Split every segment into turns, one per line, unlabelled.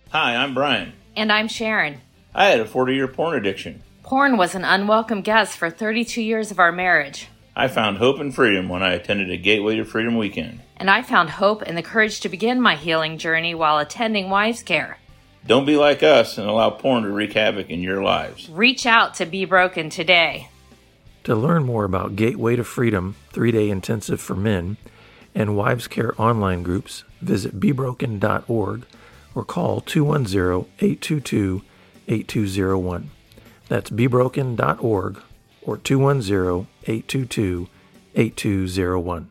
Hi, I'm Brian.
And I'm Sharon.
I had a 40-year porn addiction.
Porn was an unwelcome guest for 32 years of our marriage.
I found hope and freedom when I attended a Gateway to Freedom weekend.
And I found hope and the courage to begin my healing journey while attending Wives Care.
Don't be like us and allow porn to wreak havoc in your lives.
Reach out to Be Broken today.
To learn more about Gateway to Freedom 3-day intensive for men and Wives Care online groups, visit BeBroken.org or call 210-822-8201. That's BeBroken.org or 210-822-8201.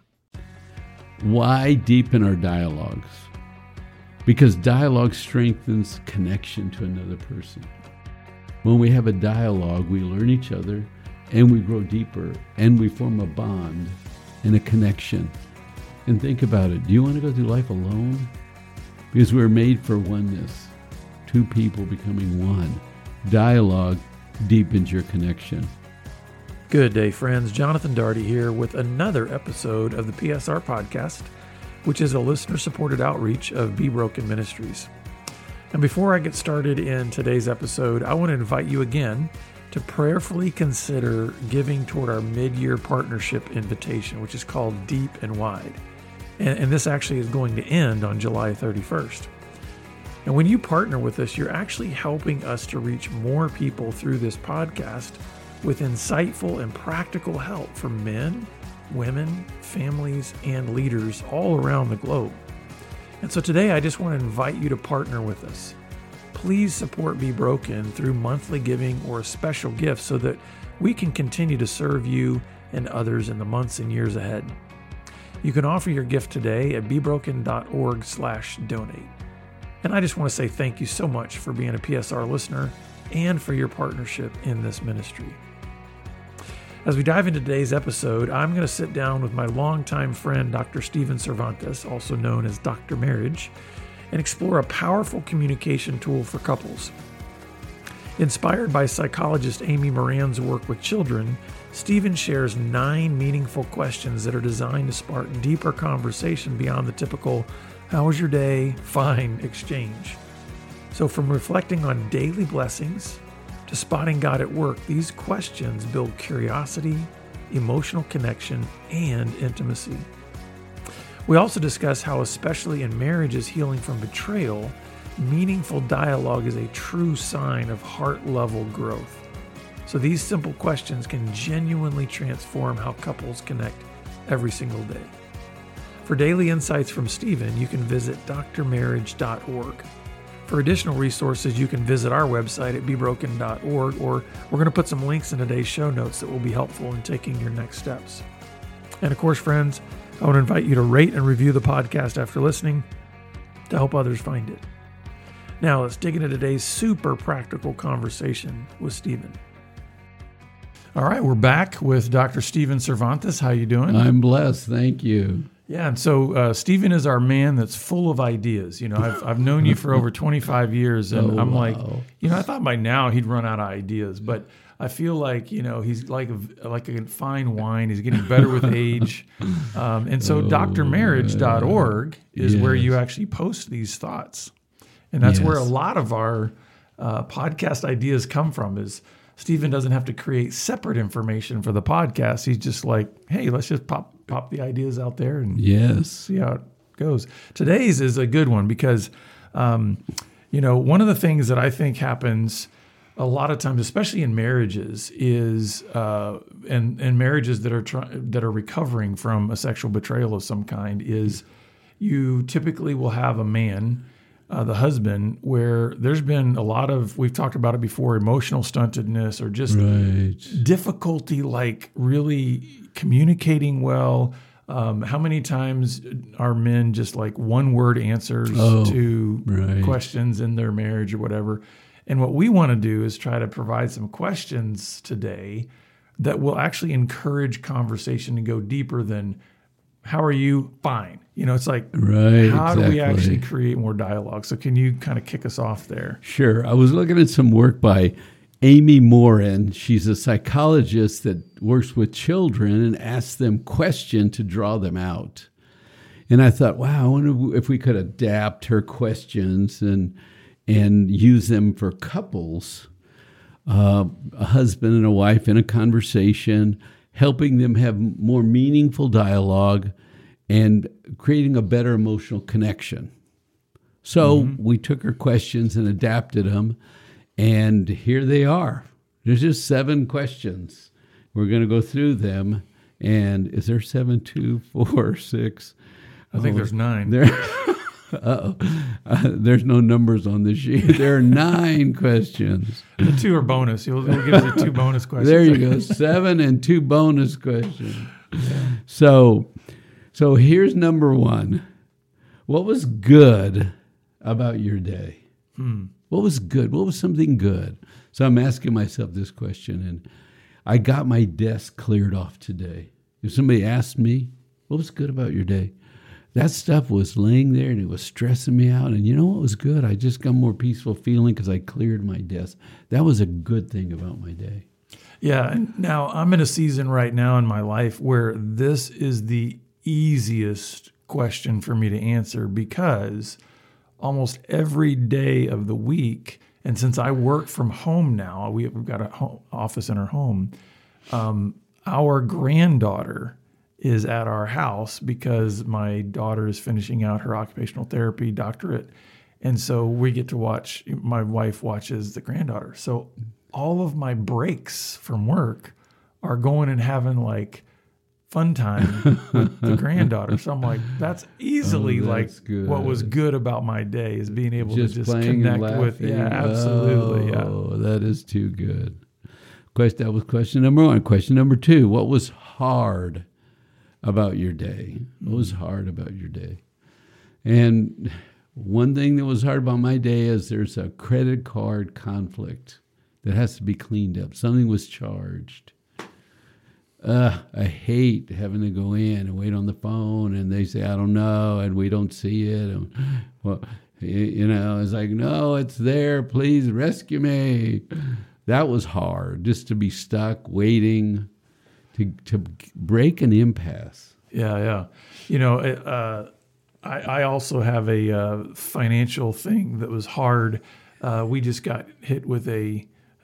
Why deepen our dialogues? Because dialogue strengthens connection to another person. When we have a dialogue, we learn each other and we grow deeper and we form a bond and a connection. And think about it. Do you want to go through life alone? Because we're made for oneness. Two people becoming one. Dialogue deepens your connection.
Good day, friends. Jonathan Daugherty here with another episode of the PSR Podcast, which is a listener-supported outreach of Be Broken Ministries. And before I get started in today's episode, I want to invite you again to prayerfully consider giving toward our mid-year partnership invitation, which is called Deep and Wide. And this actually is going to end on July 31st. And when you partner with us, you're actually helping us to reach more people through this podcast with insightful and practical help from men, women, families, and leaders all around the globe. And so today I just want to invite you to partner with us. Please support Be Broken through monthly giving or a special gift so that we can continue to serve you and others in the months and years ahead. You can offer your gift today at bebroken.org/donate. And I just want to say thank you so much for being a PSR listener and for your partnership in this ministry. As we dive into today's episode, I'm going to sit down with my longtime friend, Dr. Steven Cervantes, also known as Dr. Marriage, and explore a powerful communication tool for couples. Inspired by psychologist Amy Moran's work with children, Steven shares 9 meaningful questions that are designed to spark deeper conversation beyond the typical, "How was your day? Fine" exchange. So from reflecting on daily blessings to spotting God at work, these questions build curiosity, emotional connection, and intimacy. We also discuss how, especially in marriages healing from betrayal, meaningful dialogue is a true sign of heart-level growth. So these simple questions can genuinely transform how couples connect every single day. For daily insights from Steven, you can visit drmarriage.org. For additional resources, you can visit our website at bebroken.org, or we're going to put some links in today's show notes that will be helpful in taking your next steps. And of course, friends, I want to invite you to rate and review the podcast after listening to help others find it. Now, let's dig into today's super practical conversation with Steven. All right, we're back with Dr. Steven Cervantes. How you doing?
I'm blessed. Thank you.
Yeah, and so Steven is our man that's full of ideas. You know, I've known you for over 25 years, and I'm like, I thought by now he'd run out of ideas, but I feel like, he's like a fine wine. He's getting better with age. And so drmarriage.org is where you actually post these thoughts. And that's where a lot of our podcast ideas come from, is Steven doesn't have to create separate information for the podcast. He's just like, hey, let's just pop the ideas out there and see how it goes. Today's is a good one because, one of the things that I think happens a lot of times, especially in marriages, is and marriages that are recovering from a sexual betrayal of some kind, is you typically will have a man, the husband, where there's been a lot of, we've talked about it before, emotional stuntedness or just difficulty, like really communicating well. How many times are men just like one-word answers to questions in their marriage or whatever? And what we want to do is try to provide some questions today that will actually encourage conversation to go deeper than, how are you? Fine. It's like, how do we actually create more dialogue? So can you kind of kick us off there?
Sure. I was looking at some work by Amy Moran. She's a psychologist that works with children and asks them questions to draw them out. And I thought, wow, I wonder if we could adapt her questions and and use them for couples, a husband and a wife in a conversation, helping them have more meaningful dialogue and creating a better emotional connection. So we took her questions and adapted them, and here they are. There's just 7 questions. We're going to go through them. And is there 7, 2, 4, 6?
I think there's 9.
There's no numbers on the sheet. There are 9 questions.
The 2 are bonus. We'll give you 2 bonus questions.
There you go. 7 and 2 bonus questions. Yeah. So here's number 1. What was good about your day? What was good? What was something good? So I'm asking myself this question, and I got my desk cleared off today. If somebody asked me, what was good about your day? That stuff was laying there and it was stressing me out. And you know what was good? I just got a more peaceful feeling because I cleared my desk. That was a good thing about my day.
Yeah. And now I'm in a season right now in my life where this is the easiest question for me to answer, because almost every day of the week, and since I work from home now, we've got a office in our home, our granddaughter is at our house because my daughter is finishing out her occupational therapy doctorate. And so we get to watch, my wife watches the granddaughter. So all of my breaks from work are going and having like fun time with the granddaughter. So I'm like, that's easily
good.
What was good about my day, is being able to just
playing
connect
and
with.
laughing.
Yeah, absolutely.
Oh, that is too good. That was question number 1. Question number 2, what was hard about your day? What was hard about your day? And one thing that was hard about my day is there's a credit card conflict that has to be cleaned up. Something was charged. I hate having to go in and wait on the phone, and they say, I don't know, and we don't see it. And, well, it's like, no, it's there. Please rescue me. That was hard, just to be stuck waiting to break an impasse.
Yeah. I also have a financial thing that was hard. We just got hit with a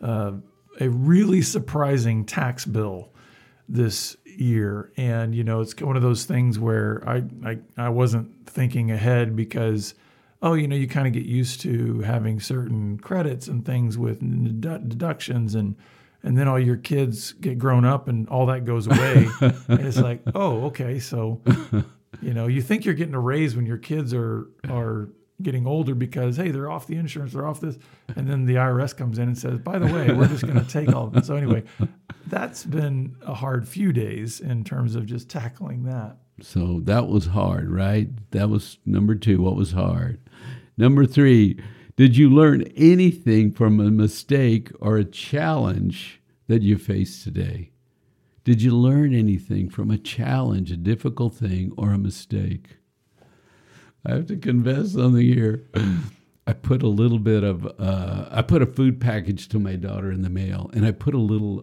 really surprising tax bill this year, and it's one of those things where I wasn't thinking ahead, because you kind of get used to having certain credits and things with deductions, and then all your kids get grown up and all that goes away. And it's like, oh, okay. So, you think you're getting a raise when your kids are getting older because, hey, they're off the insurance, they're off this. And then the IRS comes in and says, by the way, we're just going to take all of it. So anyway, that's been a hard few days in terms of just tackling that.
So that was hard, right? That was number 2. What was hard? Number 3, did you learn anything from a mistake or a challenge that you faced today? Did you learn anything from a challenge, a difficult thing, or a mistake? I have to confess something here. I put a little bit of, I put a food package to my daughter in the mail, and I put a little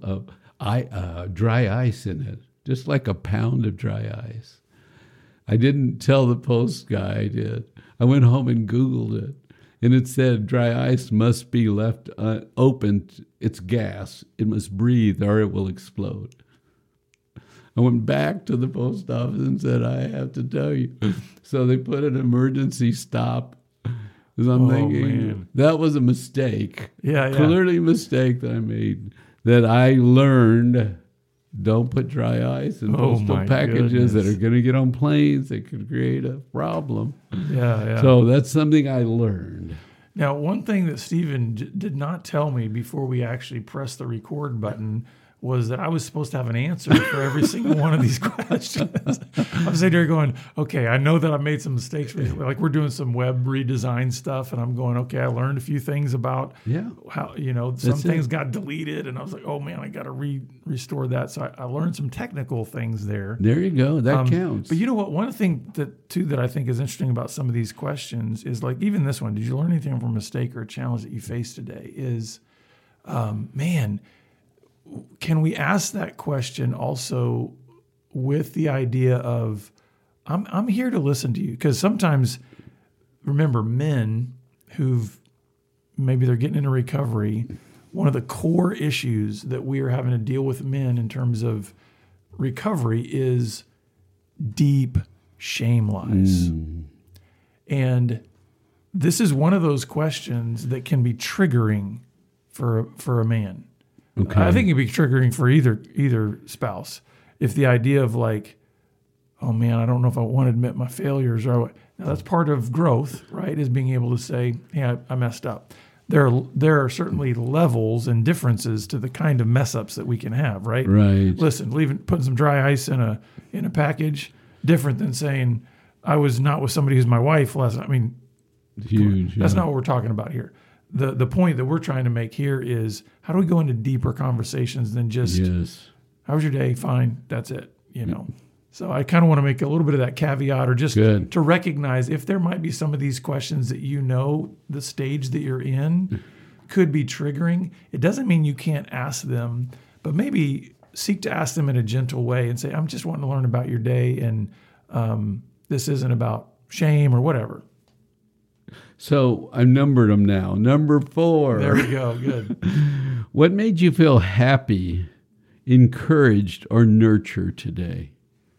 dry ice in it, just like a pound of dry ice. I didn't tell the post guy I did. I went home and Googled it, and it said dry ice must be left open. It's gas. It must breathe or it will explode. I went back to the post office and said, I have to tell you. So they put an emergency stop. Because I'm thinking, that was a mistake.
Yeah.
Clearly a mistake that I made. That I learned, don't put dry ice in postal packages that are going to get on planes. That could create a problem.
Yeah.
So that's something I learned.
Now, one thing that Stephen did not tell me before we actually pressed the record button was that I was supposed to have an answer for every single one of these questions. I'm sitting there going, okay, I know that I made some mistakes recently. Like, we're doing some web redesign stuff, and I'm going, okay, I learned a few things about how, some things got deleted, and I was like, oh man, I got to restore that. So I learned some technical things there.
There you go. That counts.
But you know what? One thing that I think is interesting about some of these questions is, like, even this one, did you learn anything from a mistake or a challenge that you faced today? Is, can we ask that question also with the idea of, I'm here to listen to you? Because sometimes, remember, men who've maybe they're getting into recovery, one of the core issues that we are having to deal with men in terms of recovery is deep shame lies. And this is one of those questions that can be triggering for a man.
Okay.
I think it can be triggering for either spouse. If the idea of like, oh man, I don't know if I want to admit my failures or what. Now that's part of growth, right? Is being able to say, hey, I messed up. There are certainly levels and differences to the kind of mess ups that we can have, right?
Right.
Listen, putting some dry ice in a package, different than saying I was not with somebody who's my wife last night. I mean,
Huge.
that's not what we're talking about here. The point that we're trying to make here is how do we go into deeper conversations than just how was your day? Fine, that's it. So I kind of want to make a little bit of that caveat, or just to recognize if there might be some of these questions that the stage that you're in could be triggering. It doesn't mean you can't ask them, but maybe seek to ask them in a gentle way and say, I'm just wanting to learn about your day, and this isn't about shame or whatever.
So I numbered them now. Number 4.
There we go. Good.
What made you feel happy, encouraged, or nurtured today?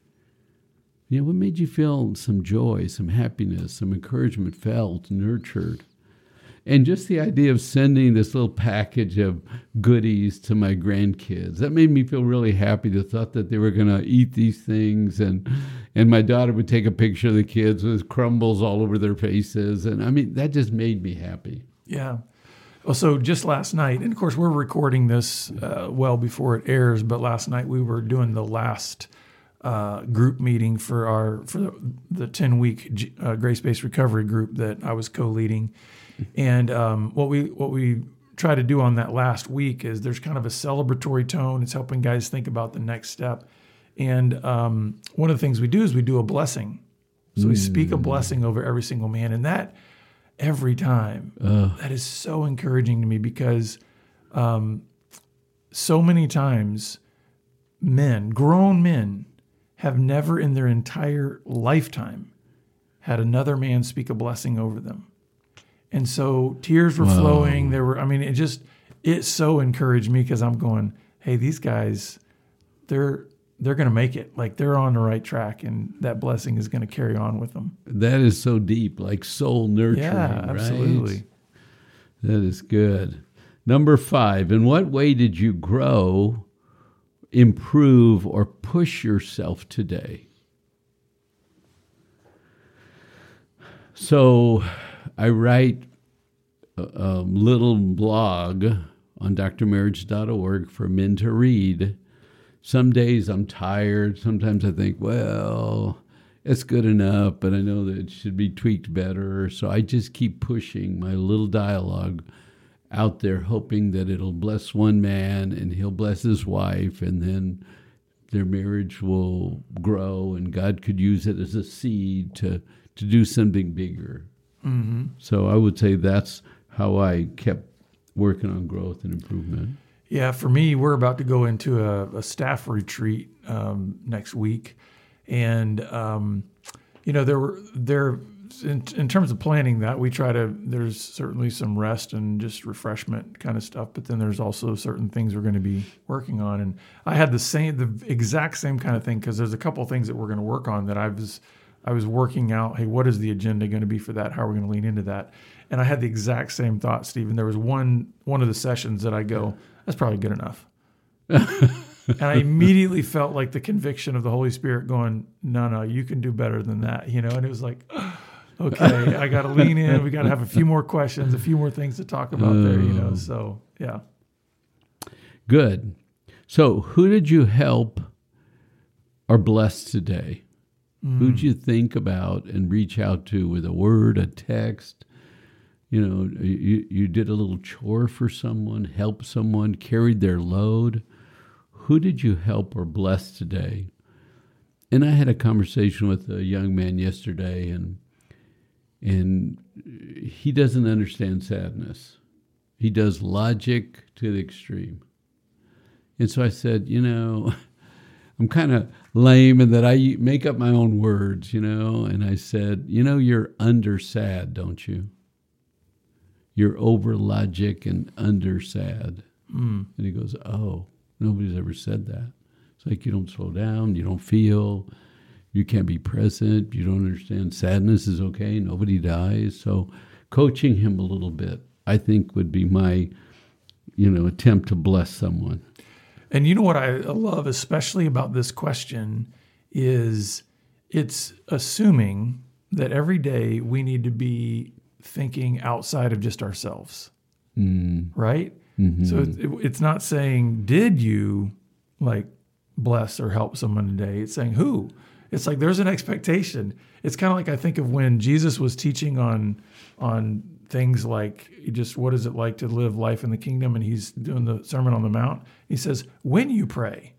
What made you feel some joy, some happiness, some encouragement, felt, nurtured? And just the idea of sending this little package of goodies to my grandkids, that made me feel really happy. The thought that they were going to eat these things, and my daughter would take a picture of the kids with crumbles all over their faces. And I mean, that just made me happy.
Yeah. Well, so just last night, and of course we're recording this well before it airs, but last night we were doing the last group meeting for the 10-week grace-based recovery group that I was co-leading. And what we try to do on that last week is there's kind of a celebratory tone. It's helping guys think about the next step. And one of the things we do is we do a blessing. So we speak a blessing over every single man. And that every time, that is so encouraging to me, because so many times grown men, have never in their entire lifetime had another man speak a blessing over them. And so tears were flowing. It so encouraged me, because I'm going, hey, these guys, they're going to make it. Like, they're on the right track, and that blessing is going to carry on with them.
That is so deep, like soul nurturing,
yeah, absolutely.
Right? That is good. Number 5, in what way did you grow, improve, or push yourself today? So I write a little blog on drmarriage.org for men to read. Some days I'm tired. Sometimes I think, well, it's good enough, but I know that it should be tweaked better. So I just keep pushing my little dialogue out there, hoping that it'll bless one man and he'll bless his wife, and then their marriage will grow, and God could use it as a seed to do something bigger. Mm-hmm. So I would say that's how I kept working on growth and improvement.
Yeah, for me, we're about to go into a staff retreat next week, and in terms of planning that, we try to. There's certainly some rest and just refreshment kind of stuff, but then there's also certain things we're going to be working on. And I had the exact same kind of thing, because there's a couple of things that we're going to work on that I was working out. Hey, what is the agenda going to be for that? How are we going to lean into that? And I had the exact same thought, Stephen. There was one of the sessions that I go, that's probably good enough. And I immediately felt like the conviction of the Holy Spirit going, no, you can do better than that, And it was like, okay, I got to lean in. We got to have a few more questions, a few more things to talk about there, So, yeah.
Good. So who did you help or bless today? Who'd you think about and reach out to with a word, a text? You did a little chore for someone, helped someone, carried their load. Who did you help or bless today? And I had a conversation with a young man yesterday, and he doesn't understand sadness. He does logic to the extreme. And so I said, I'm kind of lame in that I make up my own words, And I said, you're under sad, don't you? You're over logic and under sad. And he goes, oh, nobody's ever said that. It's like you don't slow down, you don't feel, you can't be present, you don't understand sadness is okay, nobody dies. So coaching him a little bit, I think, would be my, attempt to bless someone.
And you know what I love especially about this question is it's assuming that every day we need to be thinking outside of just ourselves, right? Mm-hmm. So it's not saying, did you bless or help someone today? It's saying who. It's like there's an expectation. It's kind of like I think of when Jesus was teaching on things like just what is it like to live life in the kingdom, and he's doing the Sermon on the Mount. He says, when you pray,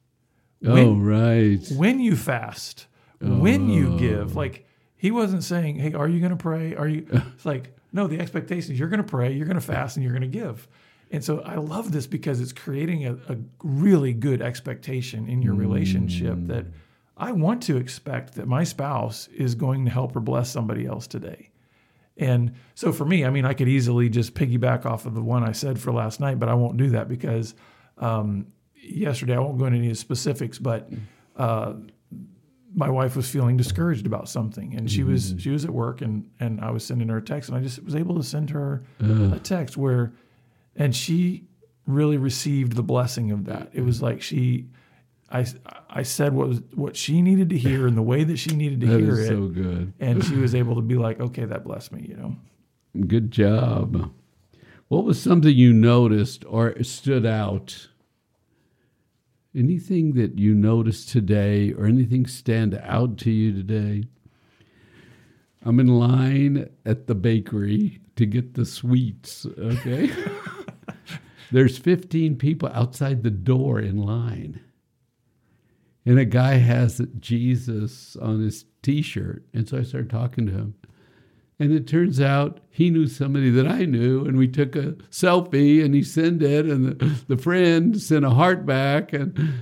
when you fast, when you give. He wasn't saying, hey, are you going to pray? It's like, no, the expectation is you're going to pray, you're going to fast, and you're going to give. And so I love this because it's creating a really good expectation in your relationship that I want to expect that my spouse is going to help or bless somebody else today. And so for me, I could easily just piggyback off of the one I said for last night, but I won't do that because yesterday, I won't go into any specifics, but my wife was feeling discouraged about something, and she was at work, and I was sending her a text, and I just was able to send her a text and she really received the blessing of that. It was like I said what she needed to hear in the way that she needed to hear it. That is so good. And she was able to be like, okay, that blessed me,
Good job. What was something you noticed or stood out? Anything that you noticed today or anything stand out to you today? I'm in line at the bakery to get the sweets, okay? There's 15 people outside the door in line. And a guy has Jesus on his T-shirt. And so I started talking to him. And it turns out he knew somebody that I knew, and we took a selfie, and he sent it, and the friend sent a heart back, and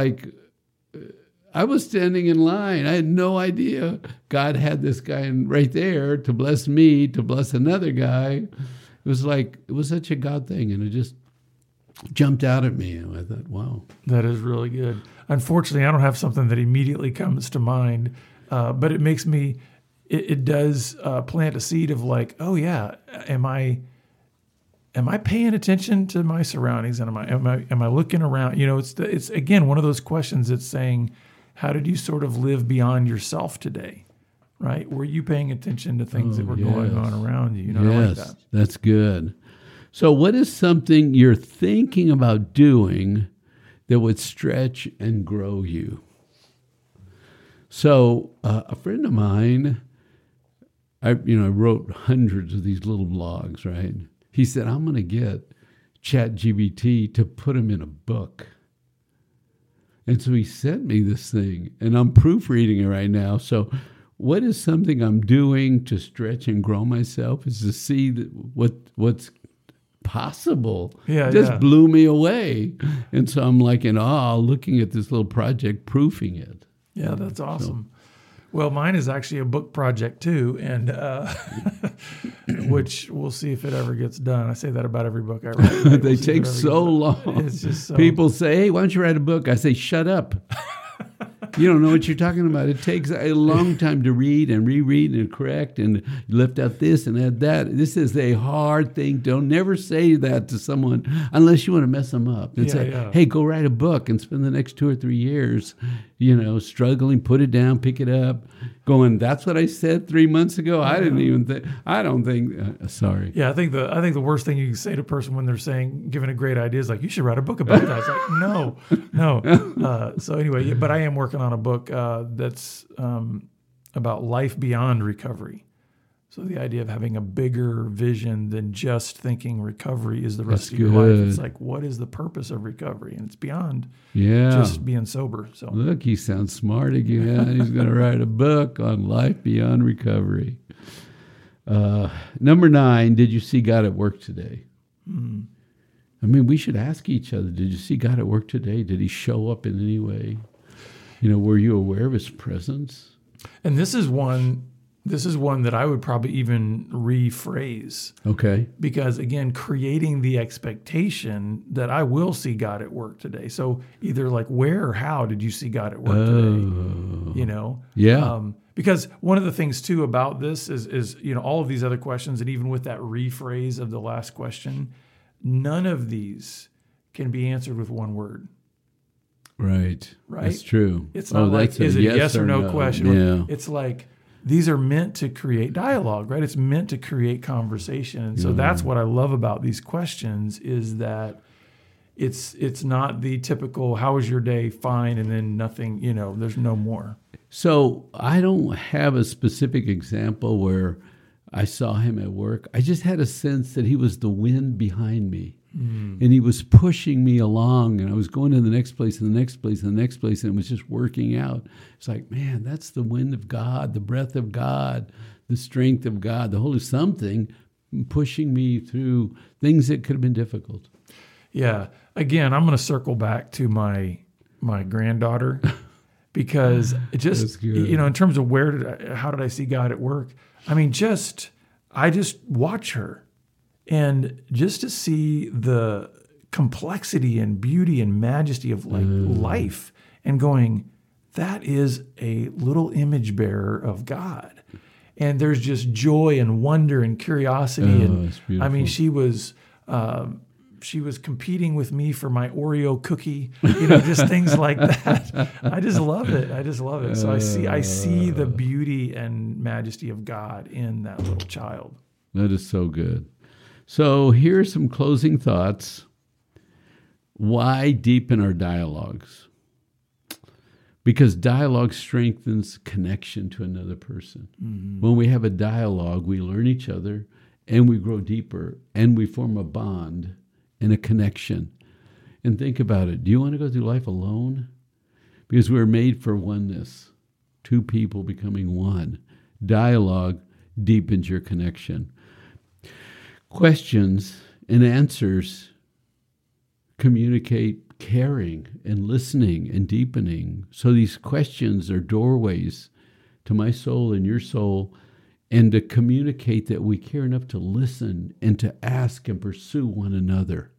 I was standing in line. I had no idea God had this guy right there to bless me, to bless another guy. It was such a God thing, and it just jumped out at me, and I thought, wow.
That is really good. Unfortunately, I don't have something that immediately comes to mind, but it makes me... It does plant a seed of oh yeah, am I paying attention to my surroundings, and am I looking around? It's again one of those questions that's saying, how did you sort of live beyond yourself today, right? Were you paying attention to things that were going on around you? I like that.
That's good. So, what is something you're thinking about doing that would stretch and grow you? So, a friend of mine. I wrote hundreds of these little blogs, right? He said, I'm going to get ChatGPT to put them in a book. And so he sent me this thing, and I'm proofreading it right now. So what is something I'm doing to stretch and grow myself is to see what's possible. It just blew me away. And so I'm in awe looking at this little project, proofing it.
Yeah, that's awesome. Well, mine is actually a book project too, and which we'll see if it ever gets done. I say that about every book I write.
They take so long.
It's just so...
People say, hey, why don't you write a book? I say, shut up. You don't know what you're talking about. It takes a long time to read and reread and correct and lift out this and add that. This is a hard thing. Don't never say that to someone unless you want to mess them up. And say, hey, go write a book and spend the next 2 or 3 years, struggling, put it down, pick it up, going, that's what I said 3 months ago. I didn't even think, I don't think, sorry.
Yeah, I think the worst thing you can say to a person when they're giving a great idea is you should write a book about that. It's no. So anyway, but I am working on a book that's about life beyond recovery. So the idea of having a bigger vision than just thinking recovery is the rest of your life. It's what is the purpose of recovery? And it's beyond just being sober. So
look, he sounds smart again. He's going to write a book on life beyond recovery. Number 9, did you see God at work today? We should ask each other, did you see God at work today? Did he show up in any way? Were you aware of his presence?
And this is one This is one that I would probably even rephrase.
Okay.
Because again, creating the expectation that I will see God at work today. So either like where or how did you see God at work today? You know?
Yeah.
Because one of the things too about this is, you know, all of these other questions, and even with that rephrase of the last question, none of these can be answered with one word.
Right.
Right?
That's true.
It's not like, is it yes or no question?
Yeah.
It's like, these are meant to create dialogue, right? It's meant to create conversation. And so that's what I love about these questions is that it's not the typical, how was your day? Fine. And then nothing, you know, there's no more.
So I don't have a specific example where I saw him at work. I just had a sense that he was the wind behind me. And he was pushing me along, and I was going to the next place and the next place and the next place, and it was just working out. It's like, man, that's the wind of God, the breath of God, the strength of God, the Holy something pushing me through things that could have been difficult.
Yeah. Again, I'm going to circle back to my granddaughter because it just, you know, in terms of how did I see God at work? I mean, I just watch her. And just to see the complexity and beauty and majesty of like life and going, that is a little image bearer of God. And there's just joy and wonder and curiosity. And I mean, she was competing with me for my Oreo cookie, you know, just things like that. I just love it. So I see the beauty and majesty of God in that little child.
That is so good. So here's some closing thoughts. Why deepen our dialogues? Because dialogue strengthens connection to another person. Mm-hmm. When we have a dialogue, we learn each other and we grow deeper and we form a bond and a connection. And think about it. Do you want to go through life alone? Because we're made for oneness. Two people becoming one. Dialogue deepens your connection. Questions and answers communicate caring and listening and deepening. So these questions are doorways to my soul and your soul, and to communicate that we care enough to listen and to ask and pursue one another.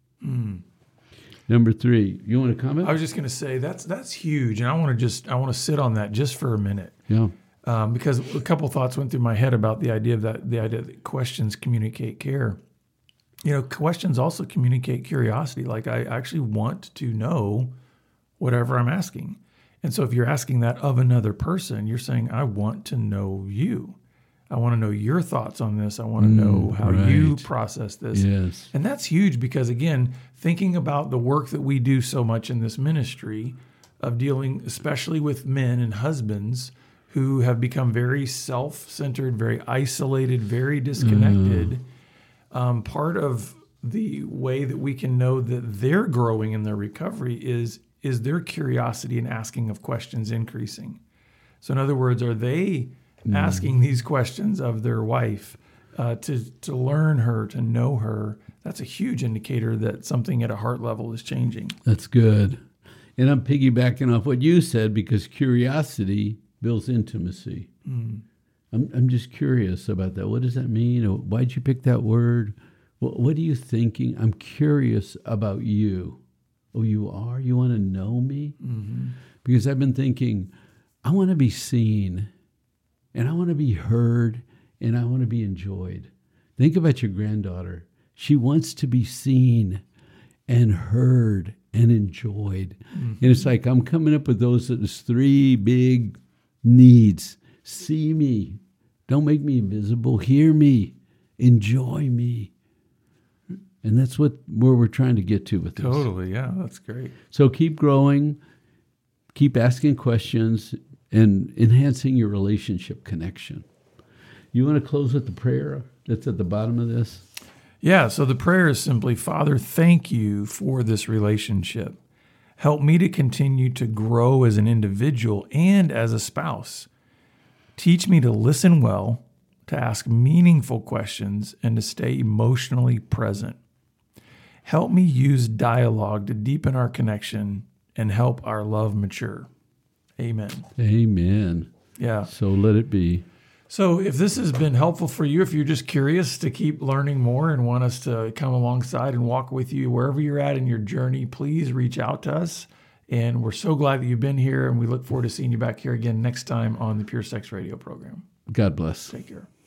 Number 3, you want to comment?
I was just going to say that's huge, and I want to sit on that just for a minute.
Yeah.
Because a couple thoughts went through my head about the idea that questions communicate care. You know, questions also communicate curiosity. Like I actually want to know whatever I'm asking. And so if you're asking that of another person, you're saying, I want to know you. I want to know your thoughts on this. I want to know how you process this.
Yes.
And that's huge because, again, thinking about the work that we do so much in this ministry of dealing especially with men and husbands who have become very self-centered, very isolated, very disconnected. Part of the way that we can know that they're growing in their recovery is their curiosity and asking of questions increasing. So in other words, are they asking these questions of their wife to learn her, to know her? That's a huge indicator that something at a heart level is changing.
That's good. And I'm piggybacking off what you said because curiosity builds intimacy. I'm just curious about that. What does that mean? Why'd you pick that word? What are you thinking? I'm curious about you. Oh, you are? You want to know me? Because I've been thinking, I want to be seen, and I want to be heard, and I want to be enjoyed. Think about your granddaughter. She wants to be seen and heard and enjoyed. And it's like I'm coming up with those 3 big needs. See me. Don't make me invisible. Hear me. Enjoy me. And that's where we're trying to get to with this.
Totally, yeah, that's great.
So keep growing, keep asking questions, and enhancing your relationship connection. You want to close with the prayer that's at the bottom of this?
Yeah, so the prayer is simply, Father, thank you for this relationship. Help me to continue to grow as an individual and as a spouse. Teach me to listen well, to ask meaningful questions, and to stay emotionally present. Help me use dialogue to deepen our connection and help our love mature. Amen.
Amen.
Yeah.
So let it be.
So if this has been helpful for you, if you're just curious to keep learning more and want us to come alongside and walk with you wherever you're at in your journey, please reach out to us. And we're so glad that you've been here, and we look forward to seeing you back here again next time on the Pure Sex Radio program.
God bless.
Take care.